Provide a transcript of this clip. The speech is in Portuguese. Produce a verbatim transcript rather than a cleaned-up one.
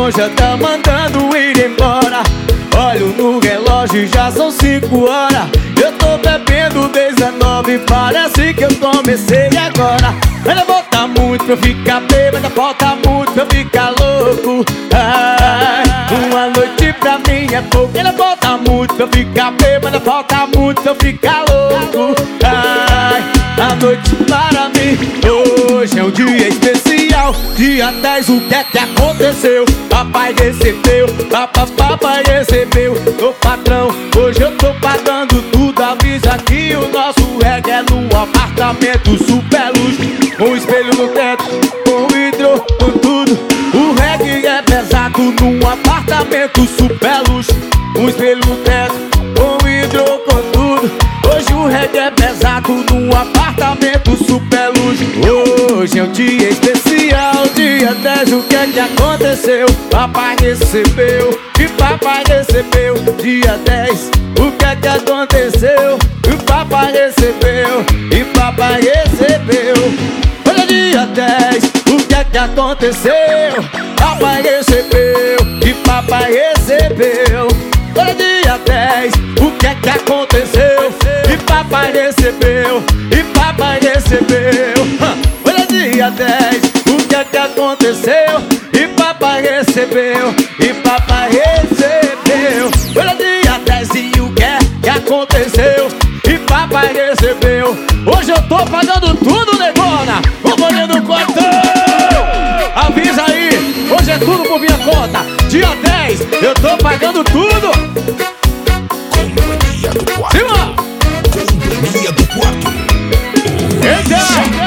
som já tá mandando ir embora. Olho no relógio, já são cinco horas. Eu tô bebendo desde as nove, parece que eu comecei agora. Ainda falta muito pra eu ficar bêbado, ainda falta muito pra eu ficar louco. Ai, uma noite pra mim é pouco. Ainda falta muito pra eu ficar bêbado, ainda falta muito pra eu ficar louco. Ai, a noite para mim, hoje é um dia especial. Dia dez, o que é que aconteceu? Papai recebeu, papai, papai recebeu. Ô patrão, hoje eu tô pagando tudo. Avisa que o nosso reggae é num apartamento super luxo, com espelho no teto, com hidro, com tudo. O reggae é pesado num apartamento super luxo, com espelho no teto, com hidro, com tudo. Hoje o reggae é pesado num apartamento super luxo. Hoje é um dia especial, dia dez, o que é que aconteceu? Papai recebeu, e papai recebeu. Dia dez, o que é que aconteceu? E papai recebeu, e papai recebeu. Olha, dia dez, o que é que aconteceu? Papai recebeu, e papai recebeu. Olha, dia dez, o que é que aconteceu? E papai recebeu, e papai recebeu. Olha, dia dez, o que é que aconteceu? E papai recebeu, e papai recebeu. Olha, dia dez, e o que é que aconteceu? E papai recebeu. Hoje eu tô pagando tudo, negona. O bolinho do cotão, avisa aí, hoje é tudo por minha conta. Dia dez, eu tô pagando tudo. Companhia do quarto. Cima! Companhia do quarto. Eita!